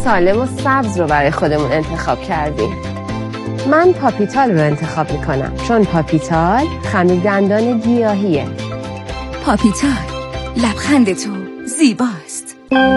سالم و سبز رو برای خودمون انتخاب کردیم. من پاپیتال رو انتخاب میکنم چون پاپیتال خمیر دندان گیاهیه. پاپیتال، لبخند تو زیباست.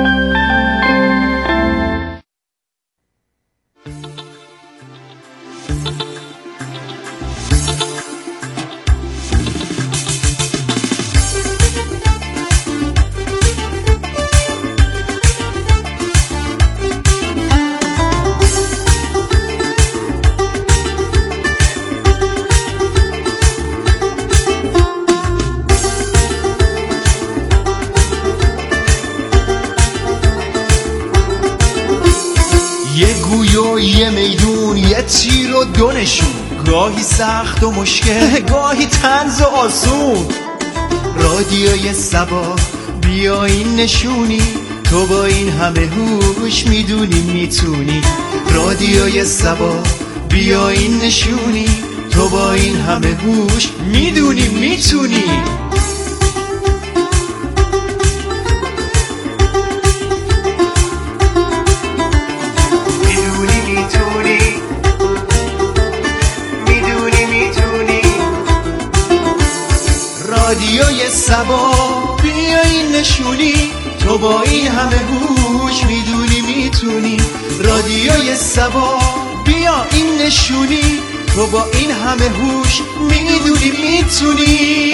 یه گوی و یه میدون، یه تیر و دو نشون، گاهی سخت و مشکل، گاهی طنز و آسون. رادیوی سبا بیا این نشونی، تو با این همه هوش میدونی میتونی. رادیوی سبا بیا این نشونی، تو با این همه هوش میدونی میتونی. رادیوی سبا بیا این نشونی، تو با این همه هوش میدونی میتونی. رادیوی سبا بیا این نشونی، تو با این همه هوش میدونی میتونی.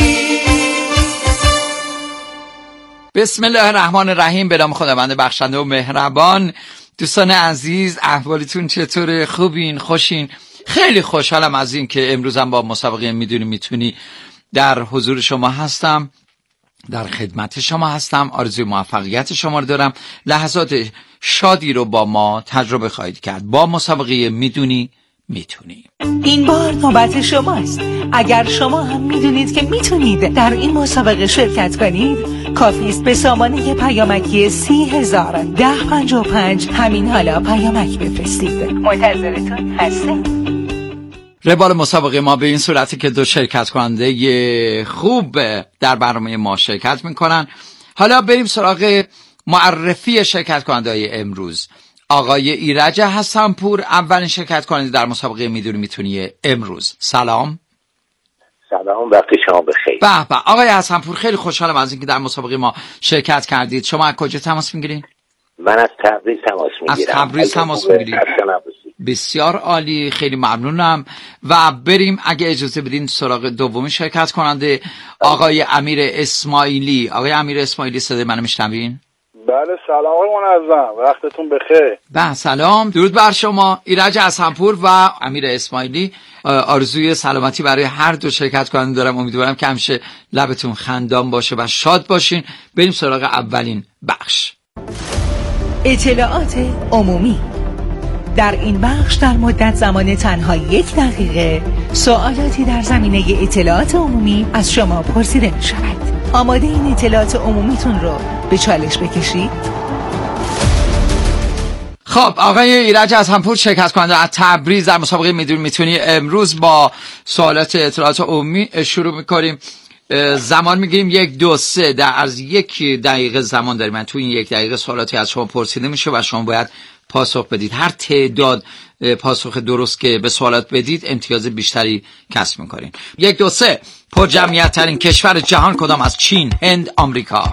بسم الله الرحمن الرحیم. به نام خداوند بخشنده و مهربان. دوستان عزیز، احوالتون چطوره؟ خوبین؟ خوشین؟ خیلی خوشحالم از این که امروزم با مسابقه میدونی میتونی در حضور شما هستم، در خدمت شما هستم. آرزوی موفقیت شما رو دارم. لحظات شادی رو با ما تجربه خواهید کرد با مسابقه میدونی میتونی. این بار نوبت شماست. اگر شما هم میدونید که میتونید در این مسابقه شرکت کنید، کافی است به سامانه پیامکی 30,01055 همین حالا پیامک بفرستید. منتظرتون هستیم. روال مسابقه ما به این صورتی که دو شرکت کننده خوب در برنامه ما شرکت میکنن. حالا بریم سراغ معرفی شرکت کننده امروز. آقای ایرج حسنپور اولین شرکت کننده در مسابقه میدونی میتونی امروز. سلام. سلام، وقت شما بخیر. به به آقای حسنپور، خیلی خوشحالم از اینکه در مسابقه ما شرکت کردید. شما از کجا تماس میگیرین؟ من از تبریز تماس میگیرم. از تبریز تماس میگیرید؟ بسیار عالی، خیلی ممنونم. و بریم اگه اجازه بدین سراغ دومی شرکت کننده، آقای امیر اسماعیلی. آقای امیر اسماعیلی، صدای منو میشنوین؟ بله، سلام آقای منظم، وقتتون بخیر. به سلام، درود بر شما. ایرج حسنپور و امیر اسماعیلی، آرزوی سلامتی برای هر دو شرکت کننده دارم. امیدوارم که همیشه لبتون خندان باشه و شاد باشین. بریم سراغ اولین بخش، اطلاعات عمومی. در این بخش در مدت زمان تنها 1 دقیقه سوالاتی در زمینه اطلاعات عمومی از شما پرسیده می شود. آماده این اطلاعات عمومیتون رو به چالش بکشید؟ خب آقای ایرج حسنپور، شرکت کننده از تبریز در مسابقه میدونی میتونی، امروز با سوالات اطلاعات عمومی شروع میکنیم. زمان میگیریم 1 2 3 در از 1 دقیقه زمان داریم. من تو این 1 دقیقه سوالاتی از شما پرسیده میشه و شما باید پاسخ بدید. هر تعداد پاسخ درست که به سوالات بدید امتیاز بیشتری کسب میکنین. 1 2 3 پرجمعیت ترین کشور جهان کدام است؟ چین، هند، آمریکا؟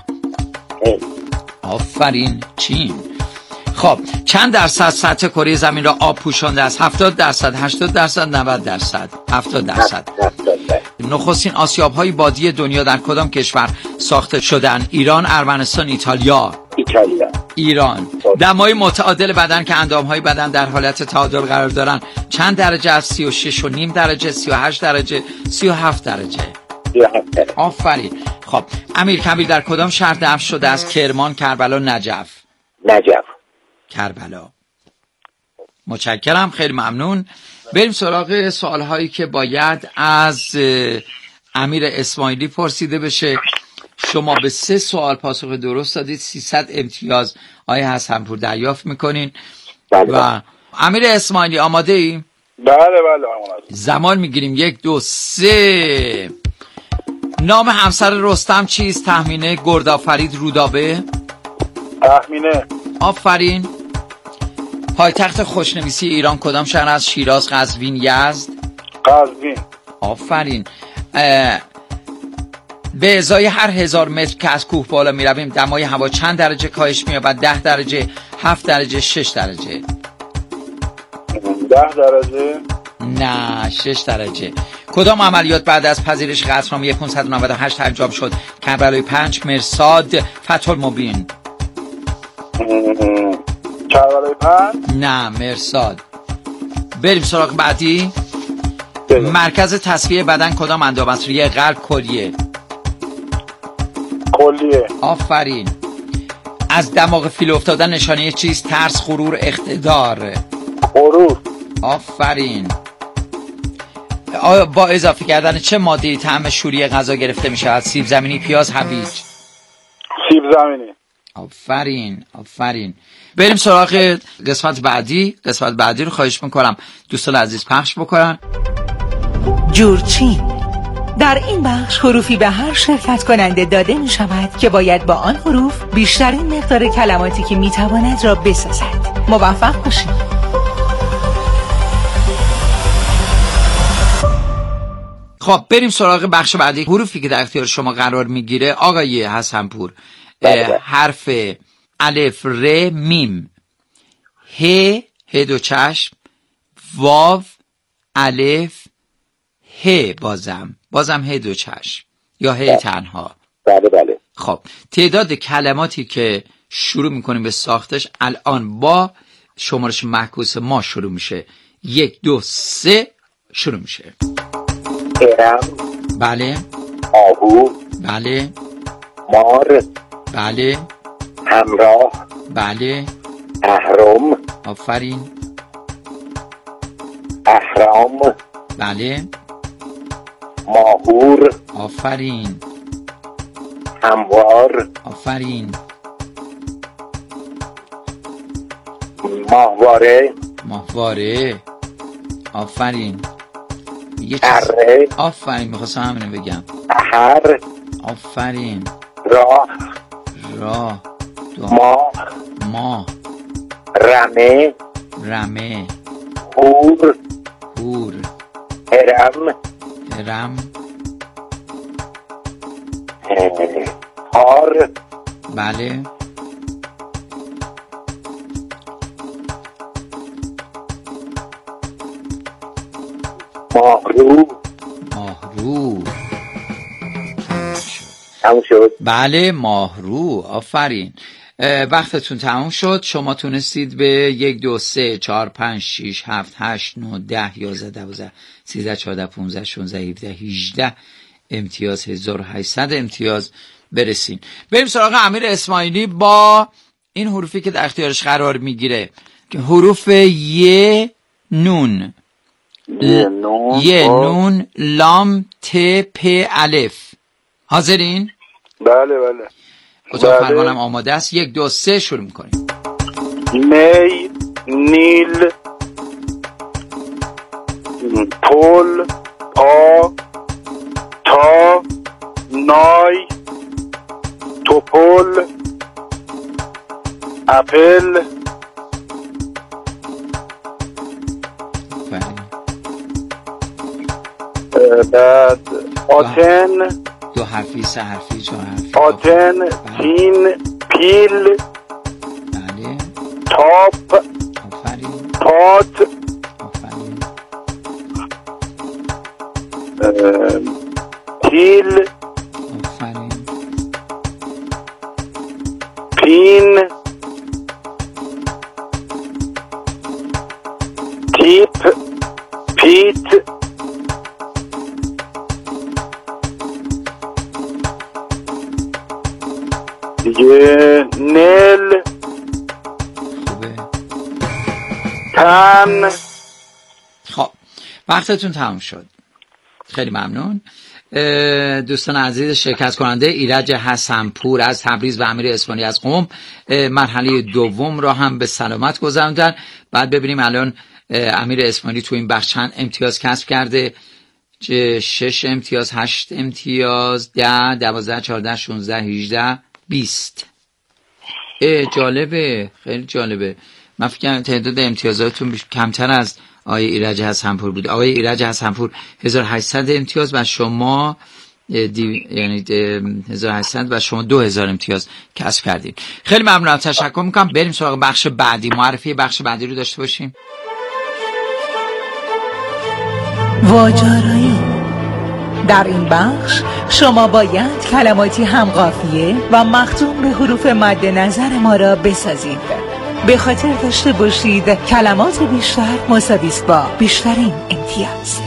آفرین، چین. خب چند درصد سطح کره زمین را آب پوشانده است؟ 70%، 80%، 90%؟ 70%. نخستین آسیاب‌های بادی دنیا در کدام کشور ساخته شدند؟ ایران، ارمنستان، ایتالیا؟ ایران. دمای متعادل بدن که اندام‌های بدن در حالت تعادل قرار دارن چند درجه است؟ 36.5 درجه، 38 درجه، 37 درجه؟ آفرین. خب امیر کبیر در کدام شهر دفن شده است؟ کرمان، کربلا، نجف؟ کربلا. متشکرم، خیلی ممنون. بریم سراغ سوال‌هایی که باید از امیر اسماعیلی پرسیده بشه. شما به 3 سوال پاسخ درست دادید، 300 امتیاز آقای حسنپور دریافت میکنین. و امیر اسماعیلی آماده ای؟ بله. زمان میگیریم 1 2 3. نام همسر رستم چیست؟ تهمینه، گردآفرید، رودابه؟ تهمینه. آفرین. پایتخت خوشنویسی ایران کدام شهر است؟ شیراز، قزوین، یزد؟ قزوین. آفرین. به ازای هر 1000 متر که از کوه بالا می رویم دمای هوا چند درجه کاهش می یابد؟ 10 درجه، 7 درجه، 6 درجه؟ 10 درجه. نه، 6 درجه. کدام عملیات بعد از پذیرش قطعنامه 598 انجام شد؟ کربلای 5، مرصاد، فتح المبین؟ کربلای 5. نه، مرصاد. بریم سراغ بعدی. مرکز تصفیه بدن کدام اندام است؟ ریه، قلب، کلیه؟ کلیه. آفرین. از دماغ فیل افتادن نشانه چیست؟ ترس، غرور، اقتدار؟ غرور. آفرین. با اضافه کردن چه ماده‌ای طعم شوری غذا گرفته می شود؟ سیب زمینی، پیاز، هویج؟ سیب زمینی. آفرین، آفرین. بریم سراغ قسمت بعدی. قسمت بعدی رو خواهش میکنم دوستان عزیز پخش بکنن. جورچین. در این بخش حروفی به هر شرکت کننده داده می شود که باید با آن حروف بیشترین مقدار کلماتی که می تواند را بسازد. موفق باشید. خب بریم سراغ بخش بعدی. حروفی که در اختیار شما قرار میگیره آقای حسنپور، حرف الف، ر، میم، ه دو چشم، واو، الف، ه بازم ه دو چشم یا ه تنها. بله. خب تعداد کلماتی که شروع میکنیم به ساختش الان با شمارش معکوس ما شروع میشه. 1 2 3 شروع میشه. ارم. بله. آهو. بله. مار. بله. همراه. بله. اهرم. آفرین. اهرام. بله. ماهور. آفرین. هموار. آفرین. ماهواره. آفرین. اره. آفرین، میخواستم همینو بگم. احر. آفرین. راه. ماه. رمه. هور. هرم. هار. بله. ماهرو. تموم شد. بله، ماهرو. آفرین. وقتتون تموم شد. شما تونستید به 1 2 3 4 5 6 7 8 9 10 11 12 13 14 15 16 17 18 امتیاز 1800 امتیاز برسین. بریم سراغ امیر اسماعیلی با این حروفی که در اختیارش قرار میگیره که حروف ی نون، نون، لام، ت، پ، الف. حاضرین؟ بله. اتاق فرمانم آماده است. 1 2 3 شروع میکنیم. می، نیل، پل، پا، تا، نای، توپل، اپل، بعد آتن، 2 حرفی، 3 حرفی، 4 حرفی. آتن، تین، پیل، بله. تاپ، آفرین. پات، آفرین. تیل، آفرین. پین، تیپ، پیت، دیگه نل، خوبه. تن. خب وقتتون تمام شد. خیلی ممنون. دوستان عزیز شرکت کننده ایرج حسنپور از تبریز و امیر اسماعیلی از قم مرحله دوم را هم به سلامت گذراندن. بعد ببینیم الان امیر اسماعیلی تو این بخش چند امتیاز کسب کرده. 6 امتیاز، 8 امتیاز، 10 12 14 16 18 20. جالبه، خیلی جالبه. من فکر کنم تعداد امتیازاتون کمتر از آقای ایرج حسنپور بود. آقای ایرج حسنپور 1800 امتیاز و شما یعنی 1800 و شما 2000 امتیاز کسب کردین. خیلی ممنونم، تشکر میکنم. بریم سراغ بخش بعدی. معرفی بخش بعدی رو داشته باشیم. واجرایی. در این بخش شما باید کلماتی همقافیه و مختوم به حروف مد نظر ما را بسازید. به خاطر داشته باشید کلمات بیشتر مساوی است با بیشترین امتیاز.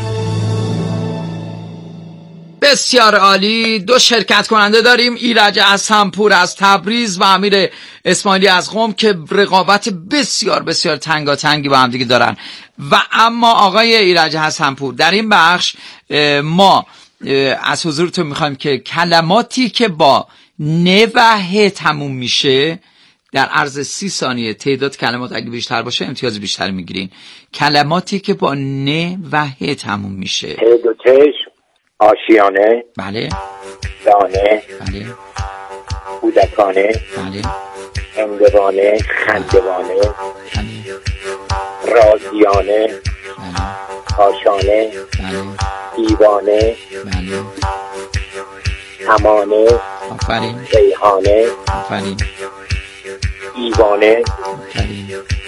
بسیار عالی. دو شرکت کننده داریم، ایرج حسنپور از تبریز و امیر اسماعیلی از قم که رقابت بسیار بسیار تنگاتنگی با هم دیگه دارن. و اما آقای ایرج حسنپور در این بخش ما از حضورتون میخوایم که کلماتی که با ن و ه تموم میشه در عرض 30 ثانیه تعداد کلمات اگه بیشتر باشه امتیاز بیشتر میگیرین. کلماتی که با ن و ه تموم میشه: هد و چشم، آشیانه، بله، دانه، بله، کودکانه، بله، هندوانه، خندوانه، بله، رازیانه، بله، کاشانه، بله، دیوانه، بله، همانه، آفرین، ریحانه، آفرین، دیوانه، آفرین،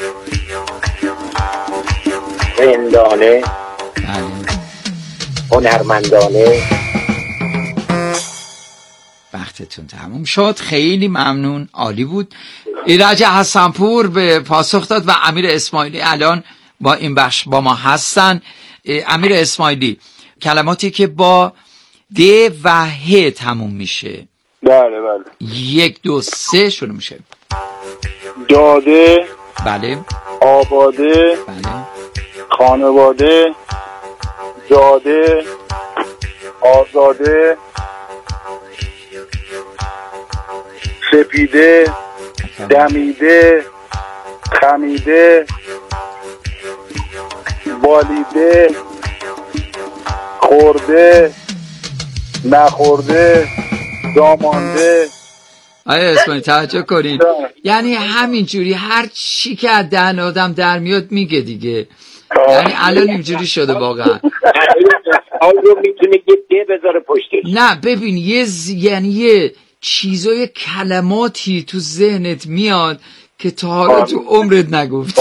رندانه، بله. هنرمندانه. وقتتون تموم شد. خیلی ممنون، عالی بود. ایرج حسنپور به پاسخ داد و امیر اسماعیلی الان با این بخش با ما هستن. امیر اسماعیلی، کلماتی که با د و ه تموم میشه. بله بله. 1 2 3 شروع میشه. داده، بله، آباده، بله، خانواده، داده، آزاده، سپیده، دمیده، خمیده، بالیده، خورده، نخورده، دامانده. آیا اسماعیلی توجه کنین، یعنی همینجوری هر چی که از دهن آدم در میاد میگه دیگه. یعنی الان اینجوری شده واقعا. آیا میتونه یه ده بذاره پشتش؟ نه ببین یعنی یه چیزای کلماتی تو ذهنت میاد که تا حالا تو عمرت نگفتی.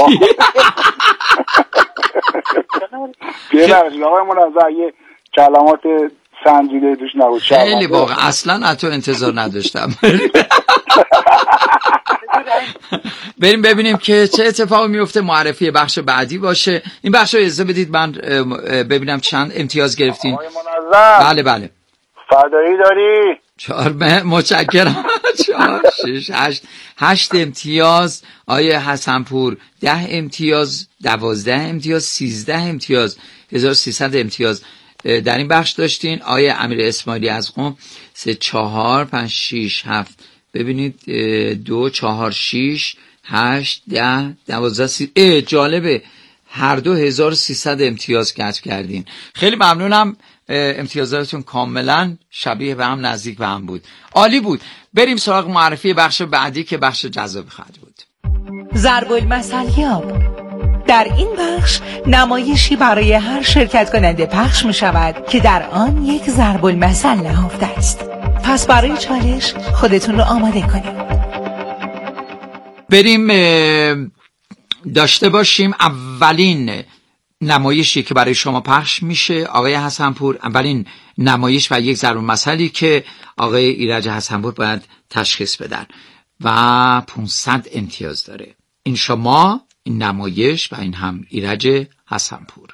یه آقای منظر یه کلمات سنجیده دوش نبود. خیلی واقعا اصلا از تو انتظار نداشتم. بریم ببینیم که چه اتفاقی میفته. معرفی بخش بعدی باشه. این بخش رو اجازه بدید من ببینم چند امتیاز گرفتین. آقای منظر، بله بله. فدایی داری؟ 4 متشکرم. 4 6 8 امتیاز. آیه حسنپور 10 امتیاز، 12 امتیاز، 13 امتیاز، 1300 امتیاز در این بخش داشتین. آیه امیر اسماعیلی از قم 3 4 5 6 7 ببینید 2 4 6 8 10 12 13. جالبه هر دو 1300 امتیاز کسب کردین. خیلی ممنونم. امتیازاتتون کاملا شبیه به هم، نزدیک به هم بود. عالی بود. بریم سراغ معرفی بخش بعدی که بخش جذاب خواهد بود. ضرب المثل یاب. در این بخش نمایشی برای هر شرکت کننده پخش می شود که در آن یک ضرب المثل نهفته است. پس برای چالش خودتون رو آماده کنید. بریم داشته باشیم اولین نمایشی که برای شما پخش میشه. آقای حسنپور، اولین نمایش و یک ضرب المثلی که آقای ایرج حسنپور باید تشخیص بدن و 500 امتیاز داره. این شما، این نمایش و این هم ایرج حسنپور.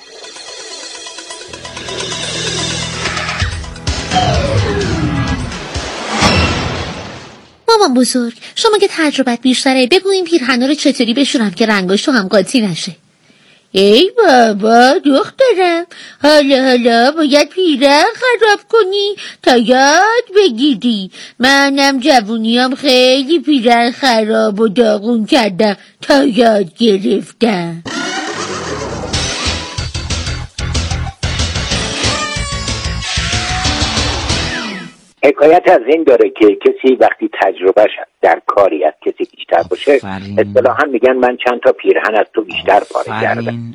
مامان بزرگ، شما که تجربت بیشتره بگو این پیرهنا رو چطوری بشورم که رنگاش تو هم قاطی نشه. ای بابا دخترم، حالا باید پیرهن خراب کنی تا یاد بگیری. منم جوونیام خیلی پیرهن خراب و داغون کردم تا یاد گرفتم. حکایت از این داره که کسی وقتی تجربهش در کاری از کسی بیشتر باشه اصطلاحاً میگن من چند تا پیرهن از تو بیشتر پاره کردم.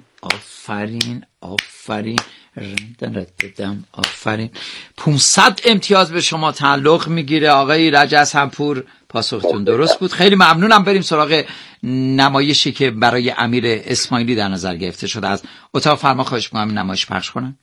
آفرین. 500 امتیاز به شما تعلق میگیره آقای رجا حسنپور. پاسختون درست بود. خیلی ممنونم. بریم سراغ نمایشی که برای امیر اسماعیلی در نظر گرفته شده. از اتاق فرما خواهش می‌کنم نمایش پخش کنن.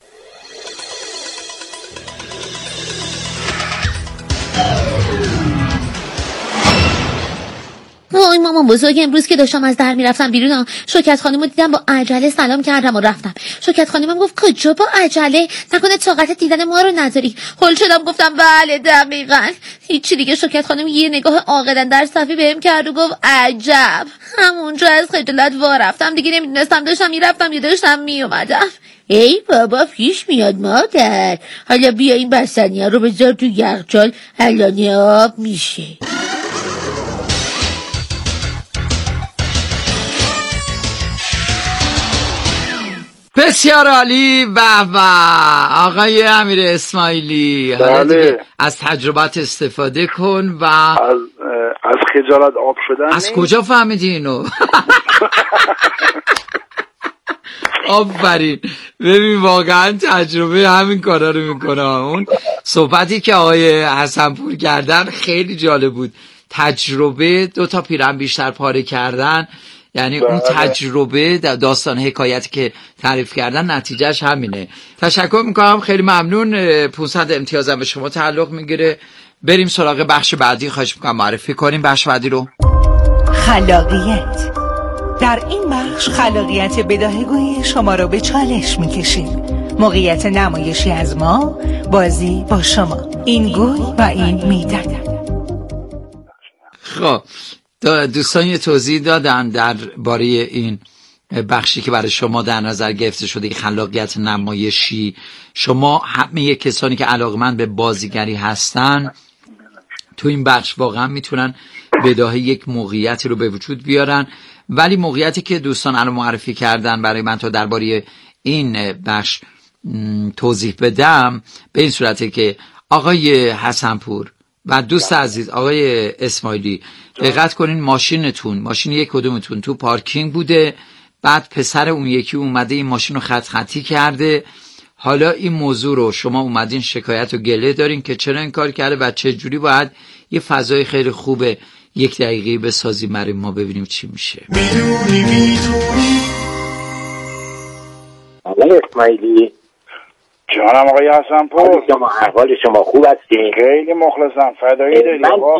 وای مامان بزرگ، امروز که داشتم از در میرفتم بیرون شوکت خانمو دیدم با عجله سلام کردم و رفتم. شوکت خانمم گفت کجا با عجله؟ نکنه طاقت دیدن ما رو نداری؟ هول شدم گفتم بله دقیقاً. هیچی دیگه. شوکت خانم یه نگاه عاقلانه در صفی بهم کرد و گفت عجب. همونجا از خجالت وا رفتم. دیگه نمیدونستم داشتم میرفتم یا داشتم میومدم. ای بابا پیش میاد مادر. حالا بیا این بستنی‌ها رو بذار تو یخچال، الان آب میشه. بسیار عالی. به آقای امیر اسماعیلی، بله. از تجربت استفاده کن و از خجالت آب شدن. از کجا فهمیدی اینو؟ آفرین. ببین واقعا تجربه همین کارا رو میکنه. اون صحبتی که آقای حسنپور کردن خیلی جالب بود. تجربه 2 تا پیرهن بیشتر پاره کردن، یعنی اون تجربه داستان حکایتی که تعریف کردن نتیجهش همینه. تشکر میکنم. خیلی ممنون. 500 امتیازم به شما تعلق میگیره. بریم سراغ بخش بعدی. خواهش میکنم معرفی کنیم بخش بعدی رو. خلاقیت. در این بخش خلاقیت بداهه‌گویی شما رو به چالش میکشیم. موقعیت نمایشی از ما، بازی با شما. این گوی و این میدن. خب دوستان یه توضیح دادن در باره این بخشی که برای شما در نظر گرفته شده، خلاقیت نمایشی. شما همه کسانی که علاقمند به بازیگری هستن تو این بخش واقعا میتونن بداهه یک موقعیتی رو به وجود بیارن. ولی موقعیتی که دوستان الان معرفی کردن برای من تا درباره این بخش توضیح بدم به این صورته که آقای حسنپور و دوست عزیز آقای اسماعیلی دقت کنین، ماشین یک کدومتون تو پارکینگ بوده، بعد پسر اون یکی اومده این ماشین رو خطی کرده. حالا این موضوع رو شما اومدین شکایت و گله دارین که چرا این کار کرده و چه جوری باید یه فضای خیلی خوبه 1 دقیقه بسازیم برای ما ببینیم چی میشه. میدونی آقای اسماعیلی جانم آقای حسنپور، احوال شما خوب هستین؟ خیلی مخلصم. فدایی داری.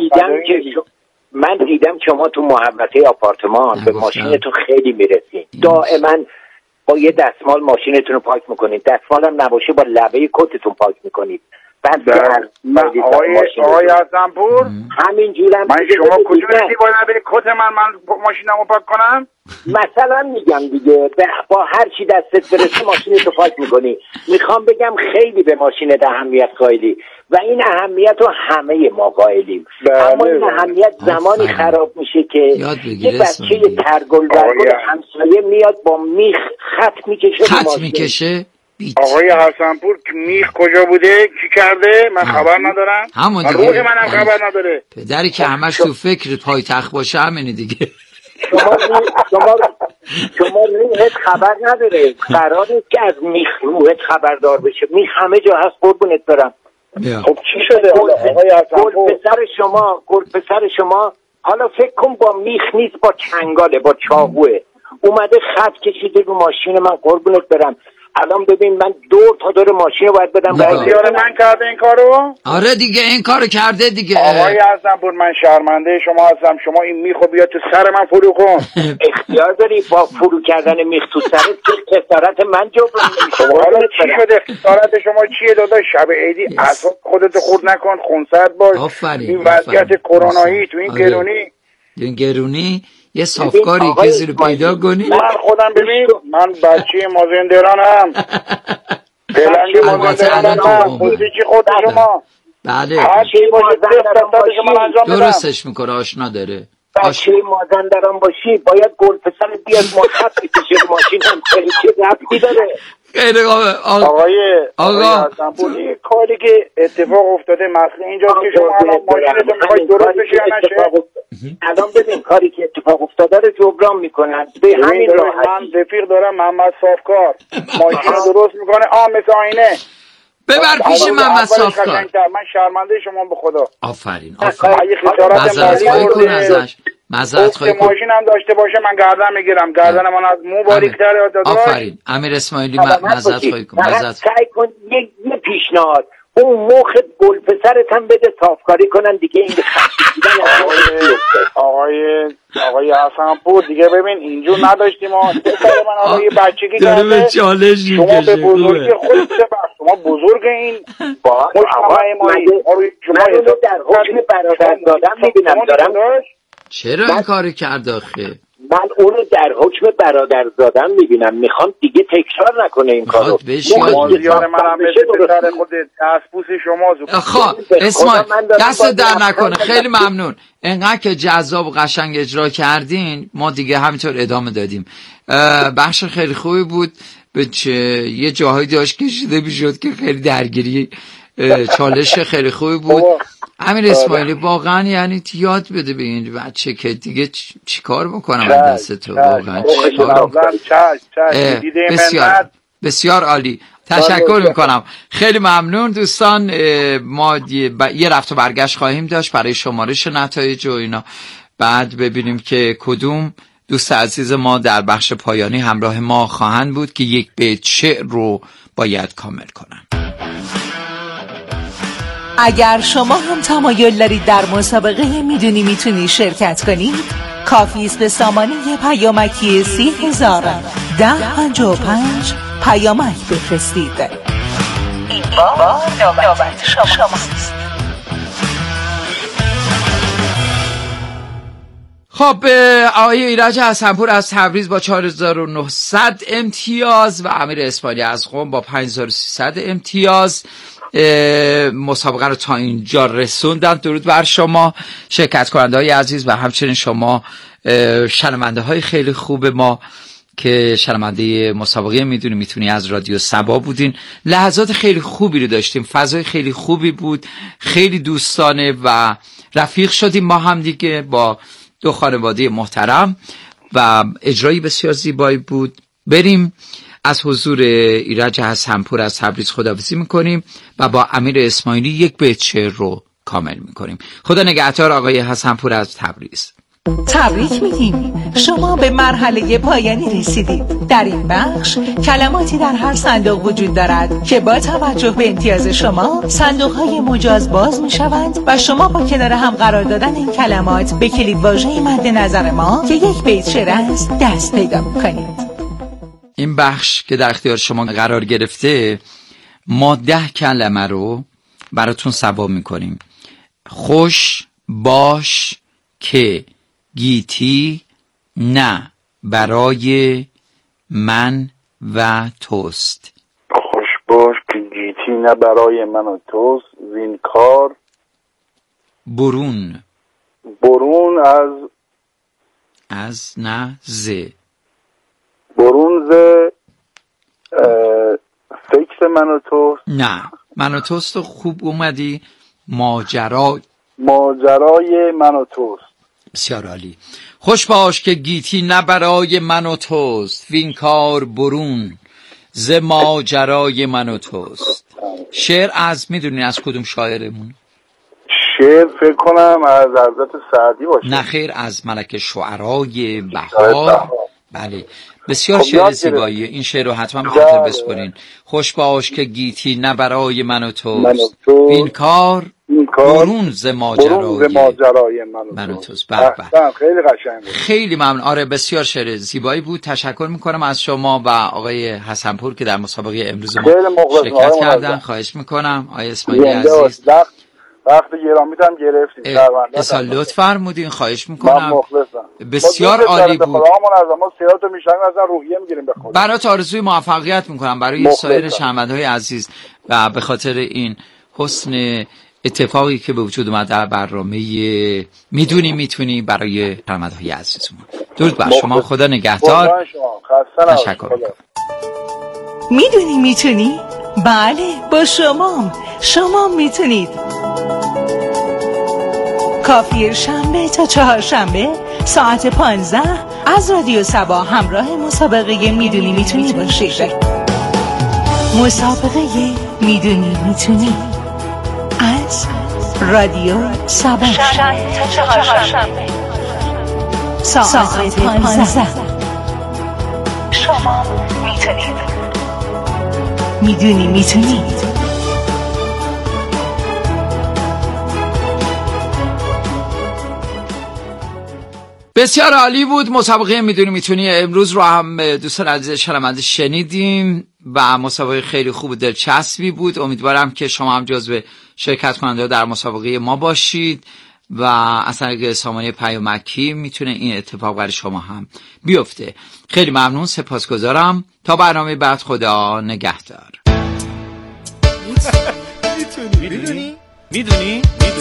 من دیدم شما تو محوطه آپارتمان به ماشینتون خیلی میرسین. دائما با یه دستمال ماشینتون رو پاک میکنید. دستمال هم نباشه با لبه کتتون پاک میکنید. آقای حسنپور همینجورم. من شما کجا رسید با لبه کت من ماشینمو پاک کنم؟ مثلا میگم دیگه با هر چی دستت برسه ماشینتو پاک میکنی. میخوام بگم خیلی به ماشینت اهمیت قائلی و این اهمیت رو همه ما قائلیم. اما این اهمیت زمانی خراب میشه که یه بچه ترگل برگل همسایه میاد با میخ خط میکشه. آقای حسنپور میخ کجا بوده؟ کی کرده؟ من خبر ندارم. همون دیگه. روح منم خبر نداره. پدری که همش تو فکر پایتخت باشه همینه دیگه. شما روحت خبر نداره. قرار نیست که از میخ روحت خبردار بشه. میخ همه جا هست قربونت برم. خب چی شده آقای حسنپور؟ گل پسر شما حالا فکر کن با میخ نیست، با چنگاله، با چاقوه اومده خط کشیده رو ماشین من. قربونت برم الان ببین من دور ماشین باید بدم. بازیار من کرده این کارو؟ آره دیگه این کارو کرده دیگه. آقای حسنپور من شرمنده شما هستم. شما این میخو بیا تو سر من فرو کن. اختیار داری با فرو کردن میخ تو سرت که خسارت من جبران نمیشه. حالا چی شده؟ خسارت شما چیه داداش؟ شب عیدی اعصاب خودت خورد نکن، خونسرد باش. این وضعیت کرونایی تو این گرونی یه صافکاری کسی رو پیدا کنی. من خودم ببین من بچه مازندرانم. پلنگ مازندرانم. موسیقی خود شما. بله. هر چی باشه من انجام بدم. درستش میکنه. آشنا داره. بچه مازندران باشی باید گل پسر بیاد مخط بکشه ماشین هم چه ربطی داره؟ خیلی آقا کاری که اتفاق افتاده مثلا اینجا که شما ماشینتون میخواید درست بشه یا نشه. الان ببین کاری که اتفاق افتاده رو جبران میکنن به همین راحتی. من رفیق دارم محمد صافکار ماشین رو درست میکنه مثل آینه. ببر پیش محمد صافکار. من شرمنده شما به خدا. آفرین. معذرت خواهی کن. ماشین هم داشته باشه من گردن میگیرم. گردن من از مو باریک‌تره. آفرین. امیر اسماعیلی معذرت خواهی کن. سعی کن یه پیشنهاد اون مخ گل پسرت هم بده صافکاری کنن دیگه. این آقای حسن‌پور دیگه ببین اینجور نداشتیم ما. من آقای بچگی کرده شما به بزرگی خودت ببخش. شما بزرگ این مجتمع ما من رو در حکم برادر دادم میبینم دارم. چرا این کاری کرد آخه؟ من اونو در حکم برادر دادم میبینم. میخوام دیگه تکرار نکنه این کارو. مازیار منم به پسر خودت اسپوس شما زود. خب اسماعیل دست در نکنه. خیلی ممنون. انقدر که جذاب و قشنگ اجرا کردین ما دیگه همینطور ادامه دادیم. بخش خیلی خوبی بود. یه جاهایی داشت کشیده میشد که خیلی درگیری چالش خیلی خوبی بود. امیر اسماعیلی واقعا یعنی یاد بده به این بچه که دیگه چی کار بکنم دست تو. واقعا بسیار عالی. تشکر میکنم. خیلی ممنون دوستان. ما یه رفت و برگشت خواهیم داشت برای شمارش نتایج و اینا. بعد ببینیم که کدوم دوست عزیز ما در بخش پایانی همراه ما خواهند بود که یک بیت شعر رو باید کامل کنن. اگر شما هم تمایل دارید در مسابقه میدونی میتونی شرکت کنید کافی است به سامانه پیامکی 30,01055 پیامک بفرستید. این بار نوبت شماست. خب آقای ایرج حسن‌پور از تبریز با 4900 امتیاز و امیر اسماعیلی از قم با 5300 امتیاز مسابقه رو تا اینجا رسوندن. درود بر شما شرکت کننده های عزیز و همچنین شما شنونده های خیلی خوب ما که شنونده مسابقه میتونی از رادیو سبا بودین. لحظات خیلی خوبی رو داشتیم. فضای خیلی خوبی بود. خیلی دوستانه و رفیق شدیم ما هم دیگه با دو خانواده محترم و اجرایی بسیار زیبایی بود. بریم از حضور ایرج حسن‌پور از تبریز خداحافظی میکنیم و با امیر اسماعیلی یک بیت شعر رو کامل میکنیم. خدا نگهدار آقای حسن‌پور از تبریز. تبریک میگیم. شما به مرحله پایانی رسیدید. در این بخش کلماتی در هر صندوق وجود دارد که با توجه به امتیاز شما صندوق‌های مجاز باز میشوند و شما با کنار هم قرار دادن این کلمات به کلیدواژه مد نظر ما که یک بیت شعر است دست پیدا میکنید. این بخش که در اختیار شما قرار گرفته ما 10 کلمه رو براتون ثبت میکنیم. خوش باش که گیتی نه برای من و توست. خوش باش که گیتی نه برای من و توست. زین کار برون از نه ز برون ز فکر من و توست. نه من و توست خوب اومدی. ماجرای من و توست. بسیار عالی. خوش باش که گیتی نه برای من و توست. وین کار برون ز ماجرای من و توست. شعر از میدونین از کدوم شاعرمون؟ شعر فکر کنم از حضرت سعدی باشه. نه خیر، از ملک شعرای بهار. بله بسیار شعر زیباییه. این شعر رو حتما به خاطر بسپرین. خوش باش که گیتی نه برای من و توست. این کار برون ز ماجرای من و توست. خیلی قشنگ. خیلی ممنون. آره بسیار شعر زیبایی بود. تشکر میکنم از شما و آقای حسن‌پور که در مسابقه امروز ما شرکت کردن. خواهش میکنم آقای اسماعیلی عزیز. وقت گرامیت هم گرفتید. اصلا لطف فرمودین. خواهش میکنم. بسیار عالی بود. ما سیراتو میشنیم اصلا روحیه میگیریم به خدا. برات آرزوی موفقیت میکنم برای سایر شنونده‌های عزیز و به خاطر این حسن اتفاقی که به وجود اومد در برنامه میتونی برای شنونده‌های عزیزمون. درود بر شما. خدا نگهدار. تشکر. میدونی میتونی؟ بله با شما میتونید. کافیه شنبه تا چهارشنبه ساعت 15 از رادیو سبا همراه مسابقه میدونی میتونی باشید. مسابقه میدونی میتونی از رادیو سبا شنبه تا چهارشنبه ساعت 15 شما میتونید. میدونی میتونید. بسیار عالی بود. مسابقه میدونی میتونی امروز رو هم دوستان عزیز شنونده شنیدیم و مسابقه خیلی خوب و دلچسبی بود. امیدوارم که شما هم جزو شرکت کننده در مسابقه ما باشید و اصلا سامانه پیامکی میتونه این اتفاق برای شما هم بیفته. خیلی ممنون، سپاسگزارم. تا برنامه بعد، خدا نگهدار. میدونی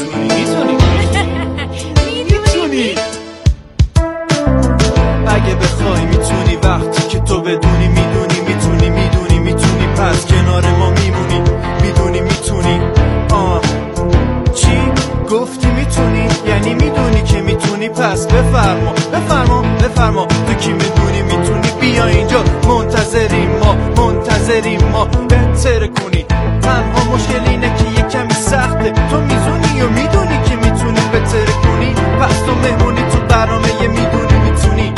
اگه بخوای میتونی، وقتی که تو بدونی میتونی پس کنار ما میمونی. میدونی میتونی. چی گفتی میتونی؟ یعنی میدونی که میتونی، پس بفرما تو کی میدونی میتونی. بیا اینجا منتظریم ما بهتر کنی. تنها مشکل اینه که یه کمی سخته. تو میزونی و میدونی که میتونی بهتر کنی، پس تو مهمونی تو برنامه میدونی میتونی.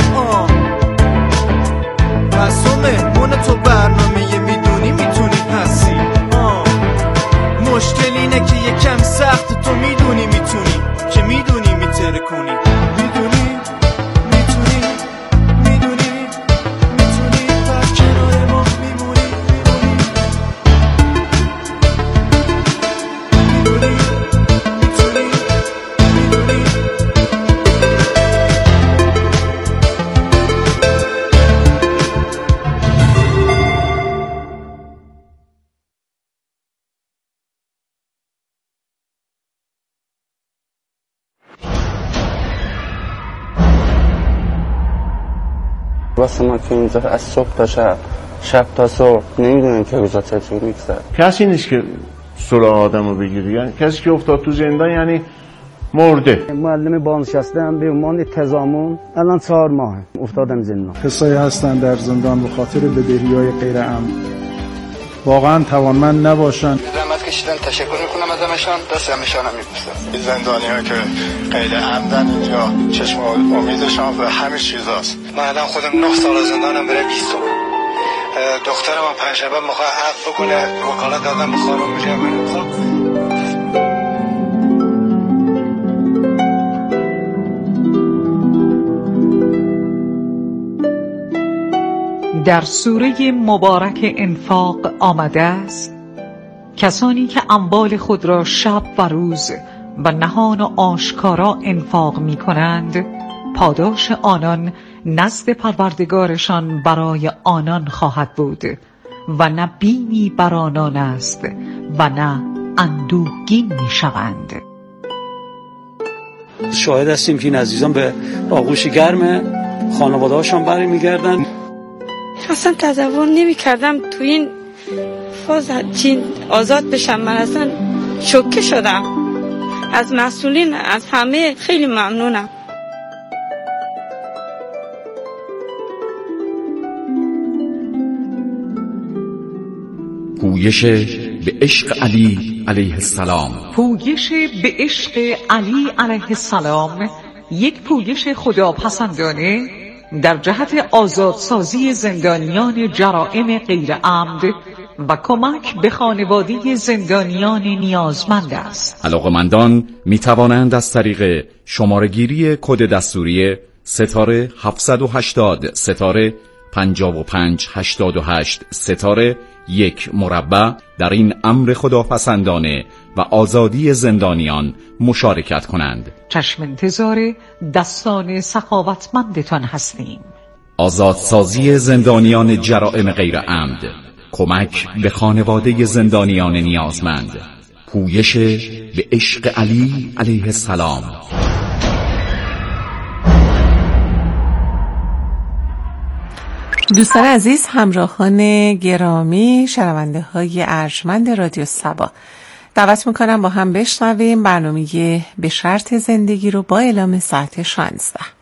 پس تو مهمون تو برنامه میدونی میتونی هستی. مشکل اینه که یه کمی سخته. تو میدونی میتونی که میدونی میتر کنی. واسه ما که اینجا از صبح تا شب تا صبح نمیدونیم که روزا چطور میگذره. کسی نیست که سراغ آدمو بگیره، یعنی کسی که افتاد تو زندان یعنی مرده. معلم بازنشسته‌ام به عنوان تضامن الان 4 ماه افتادم زندان. کسایی هستن در زندان به خاطر بدهی‌های غیر عمد واقعا توانمند نباشن. زحمت کشیدن، تشکر میکنم از همشان، دست همشان هم میبوسم. زندانی‌ها که غیر عمدن اینجا چشم امیدشان به همه چیزاست. من الان خودم 9 سال زندانم، برای 20 سال. دخترم هم پنجشنبه میخواد عقد بکنه، وکالت دادم به خانم میگم در سوره مبارک انفاق آمده است: کسانی که اموال خود را شب و روز و نهان و آشکارا انفاق می کنند، پاداش آنان نزد پروردگارشان برای آنان خواهد بود و نه بیمی بر آنان است و نه اندوهگین می شوند. شاهد هستیم که این عزیزان به آغوش گرم خانواده هاشان بری می گردن. اصلا تصور نمی کردم تو این فاز چین آزاد بشم. من اصلا شوکه شدم. از مسئولین، از همه خیلی ممنونم. پویش به عشق علی علیه السلام. پویش به عشق علی علیه السلام یک پویش خداپسندانه در جهت آزادسازی زندانیان جرائم غیر عمد و کمک به خانواده زندانیان نیازمند است. علاقه‌مندان می توانند از طریق شماره‌گیری کد دستوری ستاره 780 ستاره 5588 ستاره 1 مربع در این امر خداپسندانه و آزادی زندانیان مشارکت کنند. چشم انتظار دستان سخاوتمندتان هستیم. آزادسازی زندانیان جرائم غیر عمد، کمک به خانواده زندانیان نیازمند، پویش به عشق علی علیه السلام. دوستان عزیز، همراهان گرامی، شنونده های ارجمند رادیو صبا، دعوت میکنم با هم بشنویم برنامه به شرط زندگی رو با اعلام ساعت 16.